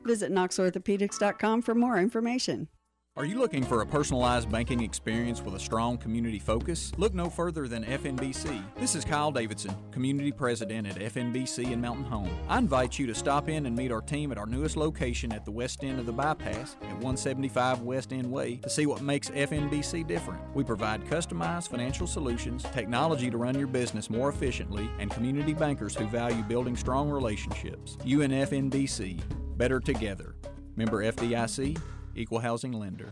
Visit KnoxOrthopedics.com for more information. Are you looking for a personalized banking experience with a strong community focus? Look no further than FNBC. This is Kyle Davidson, Community President at FNBC in Mountain Home. I invite you to stop in and meet our team at our newest location at the west end of the bypass at 175 West End Way to see what makes FNBC different. We provide customized financial solutions, technology to run your business more efficiently, and community bankers who value building strong relationships. You and FNBC, better together. Member FDIC, Equal Housing Lender.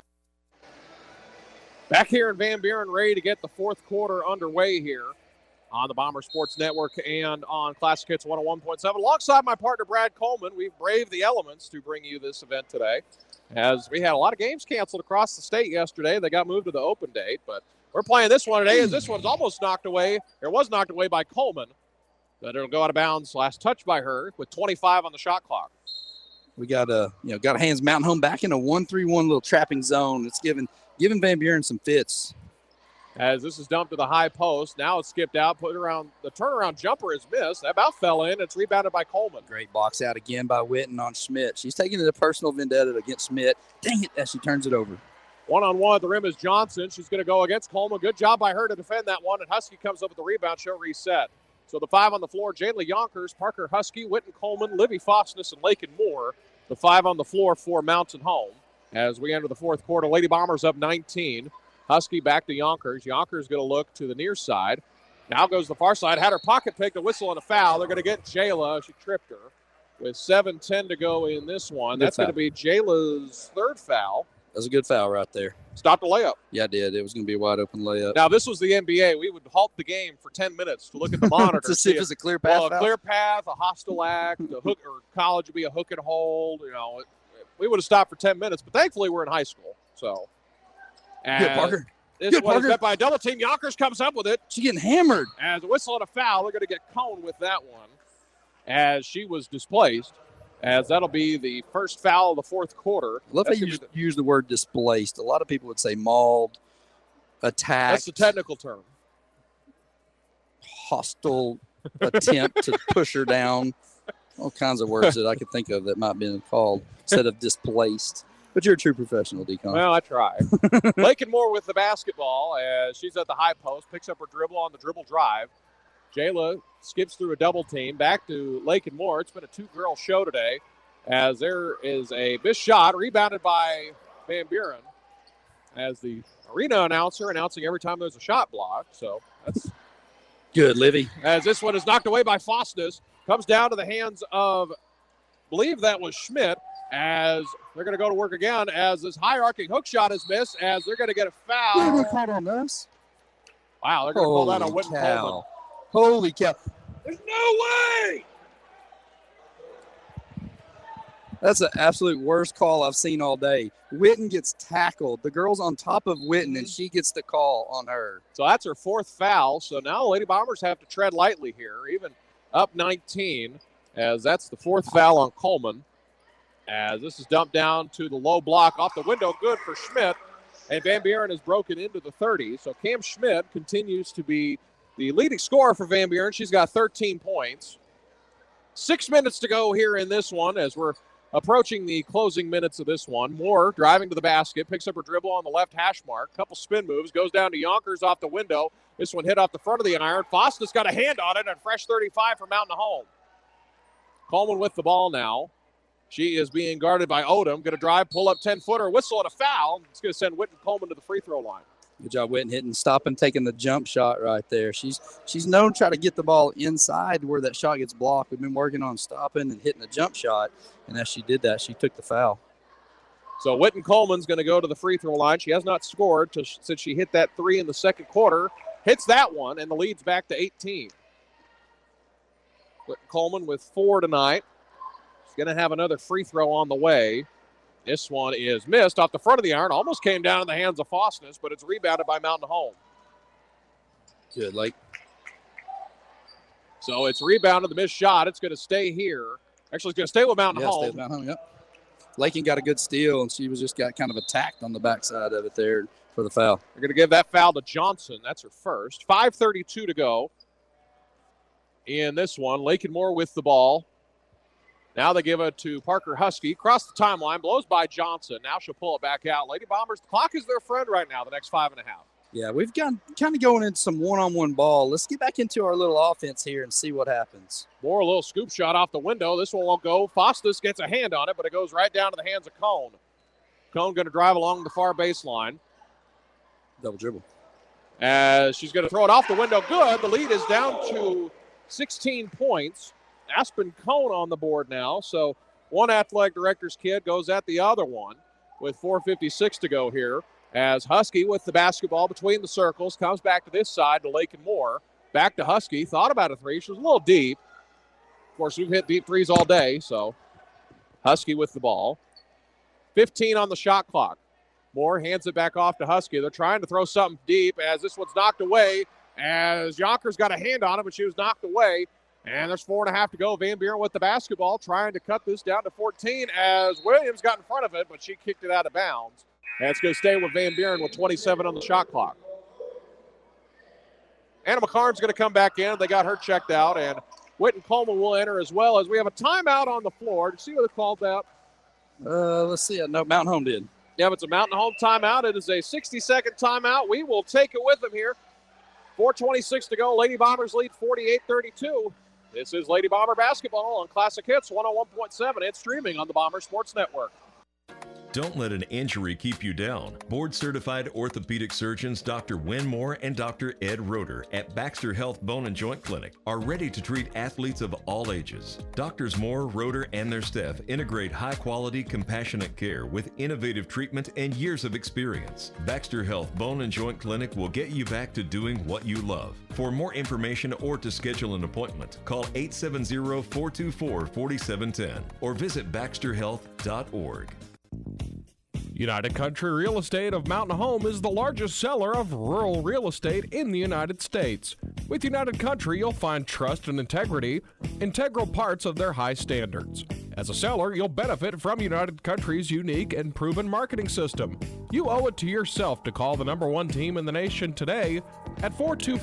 Back here in Van Buren, ready to get the fourth quarter underway here on the Bomber Sports Network and on Classic Hits 101.7. Alongside my partner, Brad Coleman, we've braved the elements to bring you this event today, as we had a lot of games canceled across the state yesterday. They got moved to the open date, but we're playing this one today, as this one's almost knocked away. It was knocked away by Coleman, but it'll go out of bounds. Last touch by her with 25 on the shot clock. We got hands Mountain Home back in a 1-3-1 little trapping zone. It's giving Van Buren some fits. As this is dumped to the high post, now it's skipped out, put around. The turnaround jumper is missed. That about fell in. It's rebounded by Coleman. Great box out again by Witten on Schmidt. She's taking it a personal vendetta against Schmidt. Dang it, as she turns it over. One-on-one at the rim is Johnson. She's going to go against Coleman. Good job by her to defend that one, and Husky comes up with the rebound. She'll reset. So the five on the floor, Jayla Yonkers, Parker Husky, Witten Coleman, Livy Fosness, and Lakin Moore. The five on the floor for Mountain Home. As we enter the fourth quarter, Lady Bombers up 19. Husky back to Yonkers. Yonkers going to look to the near side. Now goes the far side. Had her pocket picked, a whistle and a foul. They're going to get Jayla. She tripped her. With 7:10 to go in this one. That's going to be Jayla's third foul. That was a good foul right there. Stopped the layup. Yeah, I did. It was going to be a wide-open layup. Now, this was the NBA. We would halt the game for 10 minutes to look at the monitor. To see if it's a clear path. Well, a clear path, a hostile act, a hook, or college would be a hook and hold. You know, we would have stopped for 10 minutes, but thankfully we're in high school. So, good, Parker. This one is met by a double team. Yonkers comes up with it. She's getting hammered. As a whistle and a foul, they're going to get Cone with that one as she was displaced. As that'll be the first foul of the fourth quarter. I love how you use the word displaced. A lot of people would say mauled, attacked. That's the technical term. Hostile attempt to push her down. All kinds of words that I could think of that might have been called instead of displaced. But you're a true professional, Deacon. Well, I try. Lakin Moore with the basketball as she's at the high post, picks up her dribble on the dribble drive. Jayla skips through a double team. Back to Lakin Moore. It's been a two-girl show today as there is a missed shot rebounded by Van Buren as the arena announcer announcing every time there's a shot block. So that's good, Livy. As this one is knocked away by Fosness. Comes down to the hands of, I believe that was Schmidt, as they're going to go to work again as this high-arcing hook shot is missed as they're going to get a foul. They called on us? Wow, they're going to call that on Witten Coleman. Holy cow. There's no way! That's the absolute worst call I've seen all day. Witten gets tackled. The girl's on top of Witten, and she gets the call on her. So that's her fourth foul. So now Lady Bombers have to tread lightly here, even up 19, as that's the fourth foul on Coleman. As this is dumped down to the low block off the window, good for Schmidt. And Van Buren has broken into the 30. So Cam Schmidt continues to be the leading scorer for Van Buren. She's got 13 points. 6 minutes to go here in this one as we're approaching the closing minutes of this one. Moore driving to the basket, picks up her dribble on the left hash mark. Couple spin moves, goes down to Yonkers off the window. This one hit off the front of the iron. Fosness got a hand on it, and fresh 35 for Mountain Home. Coleman with the ball now. She is being guarded by Odom. Going to drive, pull up 10-footer, whistle and a foul. It's going to send Witten Coleman to the free throw line. Good job, Witten, hitting, stopping, taking the jump shot right there. She's known to try to get the ball inside where that shot gets blocked. We've been working on stopping and hitting the jump shot, and as she did that, she took the foul. So Witten Coleman's going to go to the free throw line. She has not scored since she hit that three in the second quarter. Hits that one, and the lead's back to 18. Witten Coleman with 4 tonight. She's going to have another free throw on the way. This one is missed off the front of the iron. Almost came down in the hands of Fosness, but it's rebounded by Mountain Home. Good, Lake. So it's rebounded, the missed shot. It's going to stay here. Actually, it's going to stay with Mountain Home. Stay with Mountain Home, yep. Lakin got a good steal, and she was just got kind of attacked on the backside of it there for the foul. They're going to give that foul to Johnson. That's her first. 5:32 to go in this one. Lakin Moore with the ball. Now they give it to Parker Husky. Across the timeline, blows by Johnson. Now she'll pull it back out. Lady Bombers, the clock is their friend right now, the next 5.5. Yeah, we've got kind of going into some one-on-one ball. Let's get back into our little offense here and see what happens. Moore, a little scoop shot off the window. This one won't go. Fostis gets a hand on it, but it goes right down to the hands of Cone. Cone going to drive along the far baseline. Double dribble. As she's going to throw it off the window. Good. The lead is down to 16 points. Aspen Cone on the board now. So one athletic director's kid goes at the other one with 4:56 to go here. As Husky with the basketball between the circles comes back to this side to Lakin Moore. Back to Husky. Thought about a three. She was a little deep. Of course, we've hit deep threes all day. So Husky with the ball. 15 on the shot clock. Moore hands it back off to Husky. They're trying to throw something deep as this one's knocked away. As Yonkers got a hand on it, but she was knocked away. And there's 4.5 to go. Van Buren with the basketball trying to cut this down to 14 as Williams got in front of it, but she kicked it out of bounds. And it's going to stay with Van Buren with 27 on the shot clock. Anna McCarn's going to come back in. They got her checked out. And Whitten Coleman will enter as well as we have a timeout on the floor. Did you see what they called that? Let's see. No, Mountain Home did. Yeah, it's a Mountain Home timeout. It is a 60-second timeout. We will take it with them here. 4:26 to go. Lady Bombers lead 48-32. This is Lady Bomber basketball on Classic Hits 101.7. It's streaming on the Bomber Sports Network. Don't let an injury keep you down. Board-certified orthopedic surgeons Dr. Win Moore and Dr. Ed Roeder at Baxter Health Bone and Joint Clinic are ready to treat athletes of all ages. Doctors Moore, Roeder, and their staff integrate high-quality, compassionate care with innovative treatment and years of experience. Baxter Health Bone and Joint Clinic will get you back to doing what you love. For more information or to schedule an appointment, call 870-424-4710 or visit baxterhealth.org. United Country Real Estate of Mountain Home is the largest seller of rural real estate in the United States. With United Country, you'll find trust and integrity, integral parts of their high standards. As a seller, you'll benefit from United Country's unique and proven marketing system. You owe it to yourself to call the #1 team in the nation today at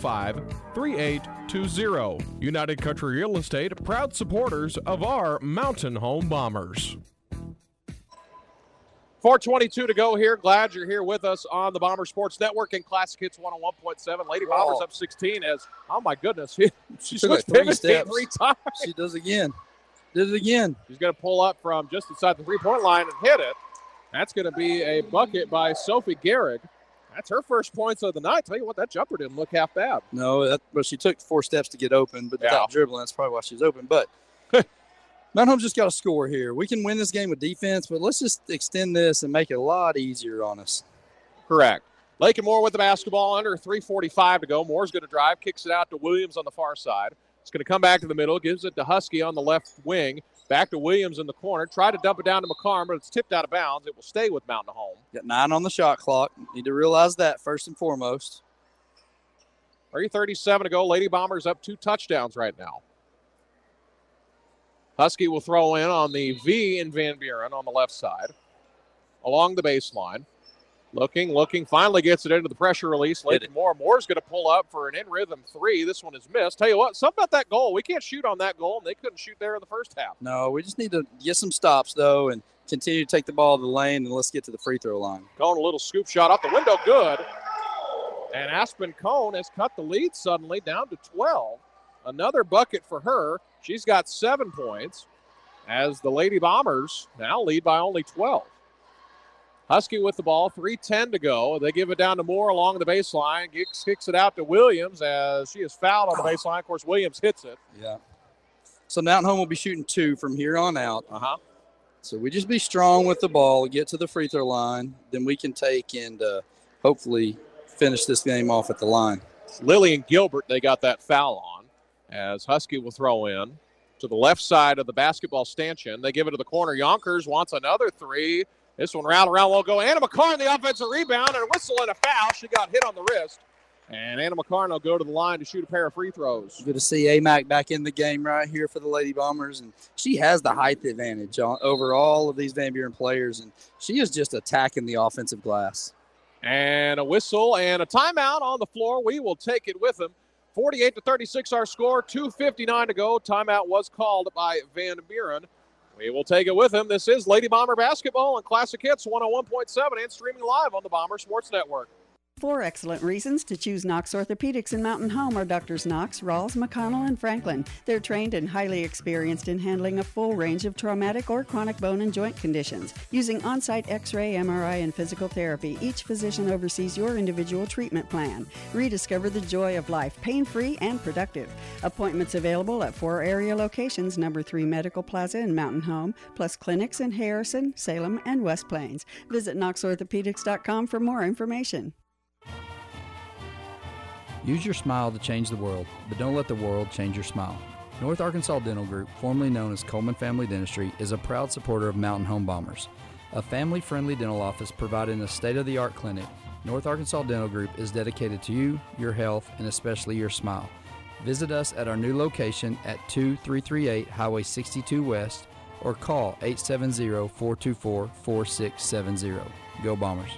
425-3820. United Country Real Estate, proud supporters of our Mountain Home Bombers. 4:22 to go here. Glad you're here with us on the Bomber Sports Network and Classic Hits 101.7. Lady Bombers up 16 as, oh my goodness, she switched pivots 3 times. She does again. Did it again. She's going to pull up from just inside the three-point line and hit it. That's going to be a bucket by Sophie Gehrig. That's her first points of the night. Tell you what, that jumper didn't look half bad. No, but she took 4 steps to get open, but without dribbling, that's probably why she's open. But Mountain Home's just got to score here. We can win this game with defense, but let's just extend this and make it a lot easier on us. Correct. Lakin Moore with the basketball, under 3:45 to go. Moore's going to drive, kicks it out to Williams on the far side. It's going to come back to the middle, gives it to Husky on the left wing. Back to Williams in the corner. Tried to dump it down to McCarn, but it's tipped out of bounds. It will stay with Mountain Home. Got 9 on the shot clock. Need to realize that first and foremost. 3:37 to go. Lady Bombers up 2 touchdowns right now. Husky will throw in on the V in Van Buren on the left side. Along the baseline. Looking, finally gets it into the pressure release. Lakin Moore. Moore's going to pull up for an in-rhythm 3. This one is missed. Tell you what, something about that goal. We can't shoot on that goal, and they couldn't shoot there in the first half. No, we just need to get some stops, though, and continue to take the ball to the lane, and let's get to the free throw line. Cone, a little scoop shot off the window. Good. And Aspen Cone has cut the lead suddenly down to 12. Another bucket for her. She's got 7 points as the Lady Bombers now lead by only 12. Husky with the ball, 3:10 to go. They give it down to Moore along the baseline. Kicks it out to Williams as she is fouled on the baseline. Of course, Williams hits it. Yeah. So Mountain Home will be shooting 2 from here on out. So we just be strong with the ball, get to the free throw line, then we can take and hopefully finish this game off at the line. Lillian Gilbert, they got that foul on as Husky will throw in to the left side of the basketball stanchion. They give it to the corner. Yonkers wants another 3. This one around won't go. Anna McCarn, the offensive rebound, and a whistle and a foul. She got hit on the wrist. And Anna McCarn will go to the line to shoot a pair of free throws. Good to see AMAC back in the game right here for the Lady Bombers. And she has the height advantage over all of these Van Buren players. And she is just attacking the offensive glass. And a whistle and a timeout on the floor. We will take it with them. 48-36 our score. 2:59 to go. Timeout was called by Van Buren. We will take it with him. This is Lady Bomber basketball on Classic Hits 101.7 and streaming live on the Bomber Sports Network. 4 excellent reasons to choose Knox Orthopedics in Mountain Home are Doctors Knox, Rawls, McConnell, and Franklin. They're trained and highly experienced in handling a full range of traumatic or chronic bone and joint conditions. Using on-site X-ray, MRI, and physical therapy, each physician oversees your individual treatment plan. Rediscover the joy of life, pain-free and productive. Appointments available at 4 area locations, number 3 Medical Plaza in Mountain Home, plus clinics in Harrison, Salem, and West Plains. Visit knoxorthopedics.com for more information. Use your smile to change the world, but don't let the world change your smile. North Arkansas Dental Group, formerly known as Coleman Family Dentistry, is a proud supporter of Mountain Home Bombers. A family-friendly dental office providing a state-of-the-art clinic, North Arkansas Dental Group is dedicated to you, your health, and especially your smile. Visit us at our new location at 2338 Highway 62 West or call 870-424-4670. Go Bombers.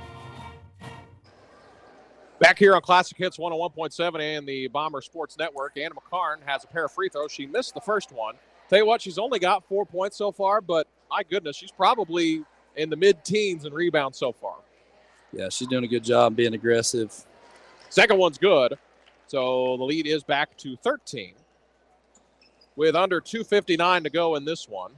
Back here on Classic Hits 101.7 and the Bomber Sports Network, Anna McCarn has a pair of free throws. She missed the first one. Tell you what, she's only got 4 points so far, but my goodness, she's probably in the mid-teens in rebounds so far. Yeah, she's doing a good job being aggressive. Second one's good, so the lead is back to 13 with under 2:59 to go in this one.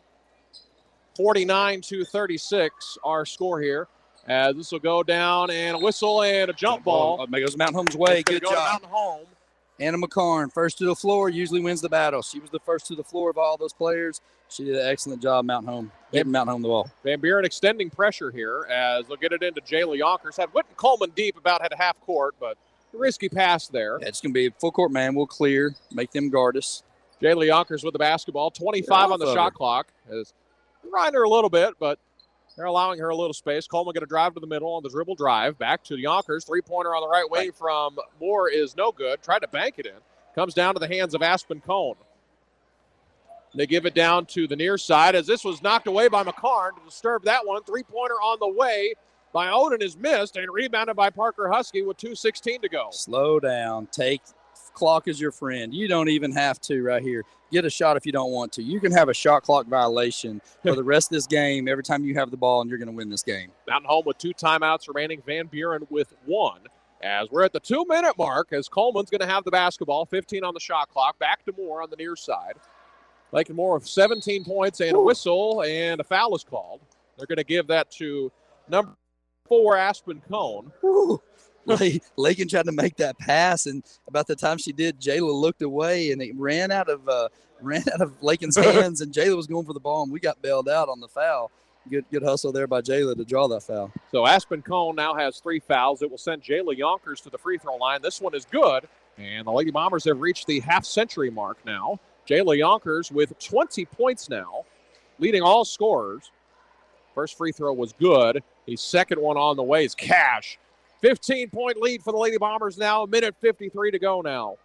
49-36 our score here. As this will go down, and a whistle and a jump ball. It goes Mountain Home's way. Good go job. Mountain Home. Anna McCarn, first to the floor, usually wins the battle. She was the first to the floor of all those players. She did an excellent job, Mountain Home, getting Mountain Home the ball. Van Buren extending pressure here as they'll get it into Jayla Yonkers. Had Whitten Coleman deep about at half court, but a risky pass there. Yeah, it's going to be a full court man. We'll clear, make them guard us. Jayla Yonkers with the basketball. 25 on the shot clock. Is riding her a little bit, but they're allowing her a little space. Coleman going to drive to the middle on the dribble drive. Back to Yonkers. Three-pointer on the right wing from Moore is no good. Tried to bank it in. Comes down to the hands of Aspen Cone. They give it down to the near side as this was knocked away by McCarn to disturb that one. Three-pointer on the way by Odin is missed and rebounded by Parker Husky with 2:16 to go. Slow down. Take clock as your friend. You don't even have to right here. Get a shot if you don't want to. You can have a shot clock violation for the rest of this game every time you have the ball, and you're going to win this game. Mountain Home with 2 timeouts remaining. Van Buren with 1. As we're at the 2-minute mark, as Coleman's going to have the basketball. 15 on the shot clock. Back to Moore on the near side. Lakin Moore with 17 points and a whistle, and a foul is called. They're going to give that to number 4, Aspen Cone. Lakin tried to make that pass, and about the time she did, Jayla looked away, and it ran out of Lakin's hands, and Jayla was going for the ball, and we got bailed out on the foul. Good hustle there by Jayla to draw that foul. So Aspen Cone now has 3 fouls. It will send Jayla Yonkers to the free throw line. This one is good, and the Lady Bombers have reached the half-century mark now. Jayla Yonkers with 20 points now, leading all scorers. First free throw was good. The second one on the way is cash. 15-point lead for the Lady Bombers now. A minute 53 to go now.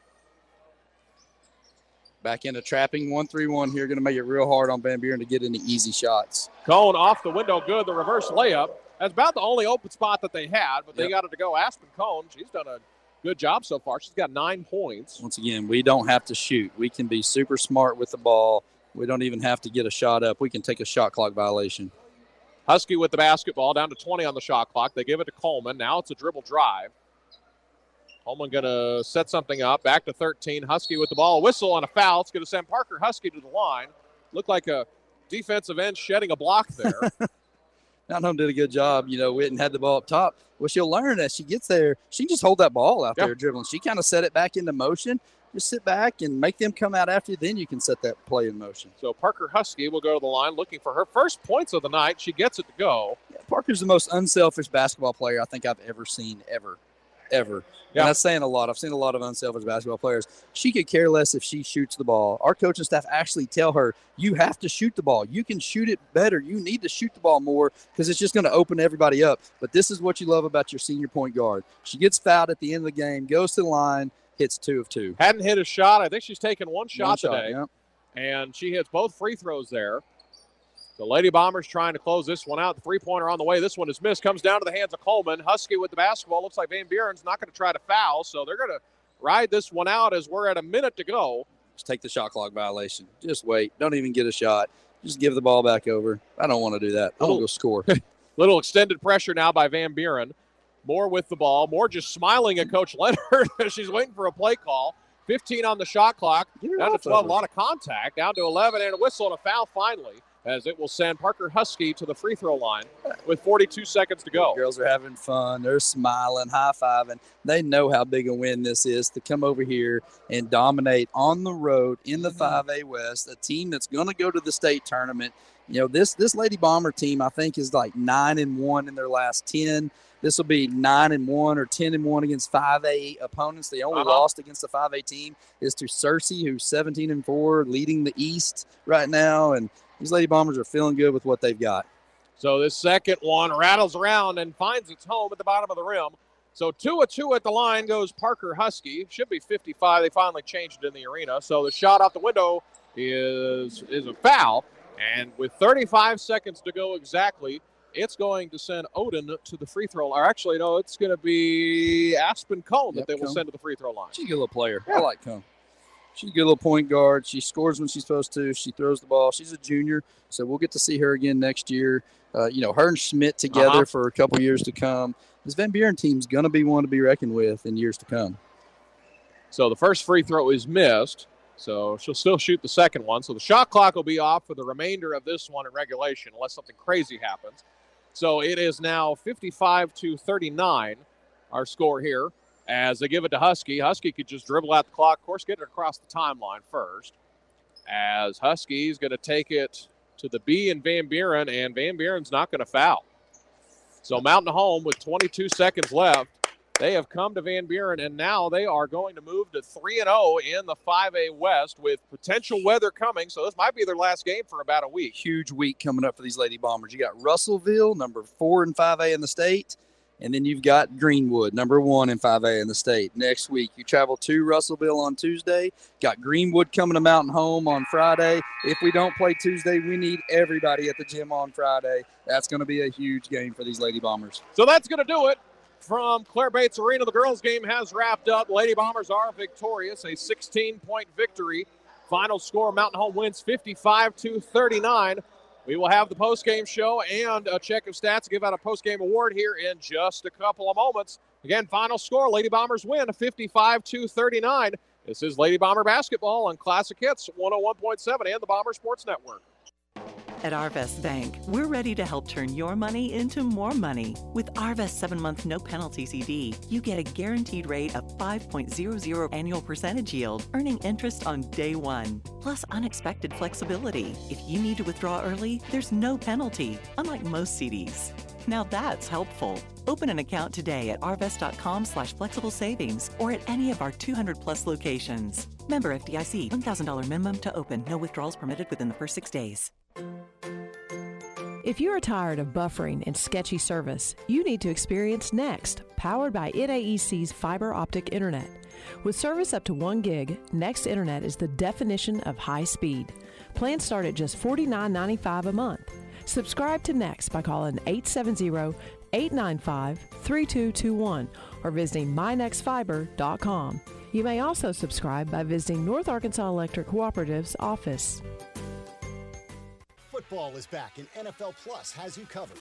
Back into trapping 1-3-1 here. Going to make it real hard on Van Buren to get into easy shots. Cone off the window good. The reverse layup. That's about the only open spot that they had, but they got it to go. Aspen Cone, she's done a good job so far. She's got 9 points. Once again, we don't have to shoot. We can be super smart with the ball. We don't even have to get a shot up. We can take a shot clock violation. Husky with the basketball, down to 20 on the shot clock. They give it to Coleman. Now it's a dribble drive. Coleman going to set something up. Back to 13. Husky with the ball. A whistle and a foul. It's going to send Parker Husky to the line. Looked like a defensive end shedding a block there. Mountain Home did a good job. Whitten had the ball up top. Well, she'll learn as she gets there. She can just hold that ball out there dribbling. She kind of set it back into motion. Just sit back and make them come out after you. Then you can set that play in motion. So Parker Husky will go to the line looking for her first points of the night. She gets it to go. Yeah, Parker's the most unselfish basketball player I think I've ever seen, ever. Yeah. And that's saying a lot. I've seen a lot of unselfish basketball players. She could care less if she shoots the ball. Our coaching staff actually tell her, you have to shoot the ball. You can shoot it better. You need to shoot the ball more because it's just going to open everybody up. But this is what you love about your senior point guard. She gets fouled at the end of the game, goes to the line, hits 2 of 2. Hadn't hit a shot. I think she's taken one shot today. Yep. And she hits both free throws there. The Lady Bombers trying to close this one out. The three-pointer on the way. This one is missed. Comes down to the hands of Coleman. Husky with the basketball. Looks like Van Buren's not going to try to foul, so they're going to ride this one out as we're at a minute to go. Just take the shot clock violation. Just wait. Don't even get a shot. just give the ball back over. I don't want to do that. I want to go score. Little extended pressure now by Van Buren. Moore with the ball. Moore just smiling at Coach Leonard as she's waiting for a play call. 15 on the shot clock. Down to 12, a lot of contact. Down to 11 and a whistle and a foul finally, as it will send Parker Husky to the free throw line with 42 seconds to go. The girls are having fun. They're smiling, high-fiving. They know how big a win this is to come over here and dominate on the road in the 5A West, a team that's going to go to the state tournament. You know, this Lady Bomber team, I think, is like 9-1 in their last 10. This will be 9-1 or 10-1 against 5A opponents. The only loss against the 5A team is to Searcy, who's 17-4, leading the East right now. And these Lady Bombers are feeling good with what they've got. So this second one rattles around and finds its home at the bottom of the rim. So 2-2 at the line goes Parker Husky. Should be 55. They finally changed it in the arena. So the shot out the window is a foul. And with 35 seconds to go exactly, it's going to send Odin to the free throw line. Or actually, no, it's going to be Aspen Cone that they will send to the free throw line. She's a good little player. Yeah. I like Cone. She's a good little point guard. She scores when she's supposed to. She throws the ball. She's a junior, so we'll get to see her again next year. Her and Schmidt together for a couple years to come. This Van Buren team's going to be one to be reckoned with in years to come. So the first free throw is missed, so she'll still shoot the second one. So the shot clock will be off for the remainder of this one in regulation unless something crazy happens. So it is now 55-39, our score here, as they give it to Husky. Husky could just dribble out the clock. Of course, get it across the timeline first. As Husky's going to take it to the B in Van Buren, and Van Buren's not going to foul. So Mountain Home with 22 seconds left. They have come to Van Buren, and now they are going to move to 3-0 in the 5A West with potential weather coming. So this might be their last game for about a week. Huge week coming up for these Lady Bombers. You got Russellville, number 4 in 5A in the state, and then you've got Greenwood, number 1 in 5A in the state. Next week, you travel to Russellville on Tuesday. Got Greenwood coming to Mountain Home on Friday. If we don't play Tuesday, we need everybody at the gym on Friday. That's going to be a huge game for these Lady Bombers. So that's going to do it. From Claire Bates Arena, the girls' game has wrapped up. Lady Bombers are victorious, a 16-point victory. Final score, Mountain Home wins 55-39. We will have the post-game show and a check of stats to give out a post-game award here in just a couple of moments. Again, final score, Lady Bombers win 55-39. This is Lady Bomber basketball on Classic Hits 101.7 and the Bomber Sports Network. At Arvest Bank, we're ready to help turn your money into more money. With Arvest 7-month no-penalty CD, you get a guaranteed rate of 5.00 annual percentage yield, earning interest on day one, plus unexpected flexibility. If you need to withdraw early, there's no penalty, unlike most CDs. Now that's helpful. Open an account today at arvest.com/flexible savings or at any of our 200-plus locations. Member FDIC, $1,000 minimum to open. No withdrawals permitted within the first 6 days. If you're tired of buffering and sketchy service, you need to experience Next, powered by NAEC's fiber optic internet. With service up to 1 gig, Next Internet is the definition of high speed. Plans start at just $49.95 a month. Subscribe to Next by calling 870-895-3221 or visiting mynextfiber.com. You may also subscribe by visiting North Arkansas Electric Cooperative's office. Football is back, and NFL Plus has you covered.